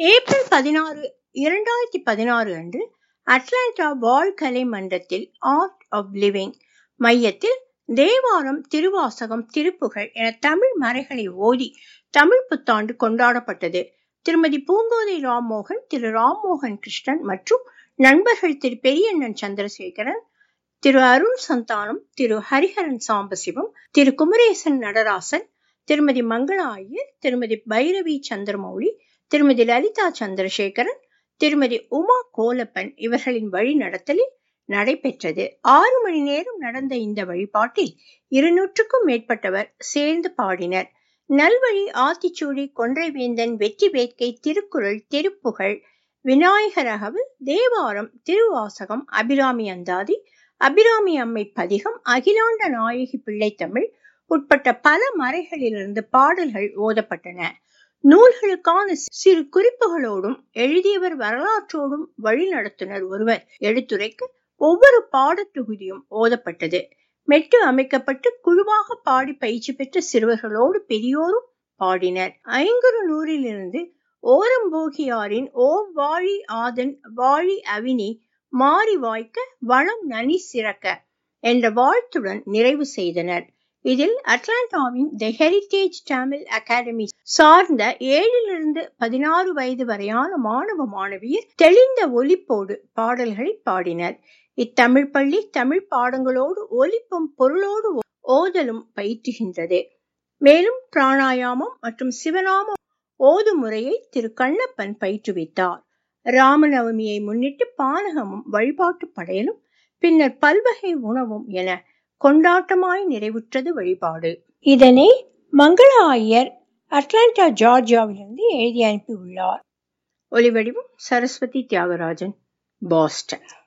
April 16, 2016 அன்று Atlanta வாழ்கலை மன்றத்தில் art of living மையத்தில் தேவாரம், திருவாசகம், திருப்புகழ் என தமிழ் மறைகளை ஓதி தமிழ் புத்தாண்டு கொண்டாடப்பட்டது. திருமதி பூங்கோதை ராம்மோகன், திரு ராம்மோகன் கிருஷ்ணன் மற்றும் நண்பர்கள் திரு பெரியண்ணன் சந்திரசேகரன், திரு அருண் சந்தானம், திரு ஹரிஹரன் சாம்பசிவம், திரு குமரேசன் நடராசன், திருமதி மங்களா ஐயர், திருமதி பைரவி சந்திரமௌலி, திருமதி லலிதா சந்திரசேகரன், திருமதி உமா கோலப்பன் இவர்களின் வழி நடத்தலில் நடைபெற்றது. 6 மணி நேரம் நடந்த இந்த வழிபாட்டில் 200க்கும் மேற்பட்டவர் சேர்ந்து பாடினர். நல்வழி, ஆத்திச்சூடி, கொன்றைவேந்தன், வெற்றி வேட்கை, திருக்குறள், திருப்புகழ், விநாயகரகவல், தேவாரம், திருவாசகம், அபிராமி அந்தாதி, அபிராமி அம்மை பதிகம், அகிலாண்ட நாயகி பிள்ளைத்தமிழ் உட்பட்ட பல மறைகளிலிருந்து பாடல்கள் ஓதப்பட்டன. நூல்களுக்கான சிறு குறிப்புகளோடும் எழுதியவர் வரலாற்றோடும் வழிநடத்துனர் ஒருவர் எடுத்துரைக்க ஒவ்வொரு பாடத்தொகுதியும் ஓதப்பட்டது. மெட்டு அமைக்கப்பட்டு குழுவாக பாடி பயிற்சி பெற்ற சிறுவர்களோடு பெரியோரும் பாடினர். ஐங்குறுநூறிலிருந்து ஓரம்போகியாரின் ஓம் வாழி ஆதன் வாழி அவினி மாறி வாய்க்க வளம் நனி சிறக்க என்ற வாழ்த்துடன் நிறைவு செய்தனர். இதில் அட்லாண்டாவின் தி ஹெரிடேஜ் தமிழ் அகாடமி சார்ந்த 7லிருந்து 16 வயது வரையான மாணவ மாணவியர் தெளிந்த ஒலிப்போடு பாடல்களை பாடினர். இத்தமிழ் பள்ளி தமிழ் பாடங்களோடு ஒலிப்பும் பொருளோடு ஓதலும் பயிற்றுகின்றது. மேலும் பிராணாயாமம் மற்றும் சிவநாம ஓது முறையை திரு கண்ணப்பன் பயிற்றுவித்தார். ராமநவமியை முன்னிட்டு பானகமும் வழிபாட்டு படையலும் பின்னர் பல்வகை உணவும் என கொண்டாட்டமாய் நிறைவுற்றது வழிபாடு. இதனை மங்களா ஐயர் அட்லாண்டா ஜார்ஜியாவிலிருந்து எழுதி அனுப்பியுள்ளார். ஒலிவடிவம் சரஸ்வதி தியாகராஜன், பாஸ்டன்.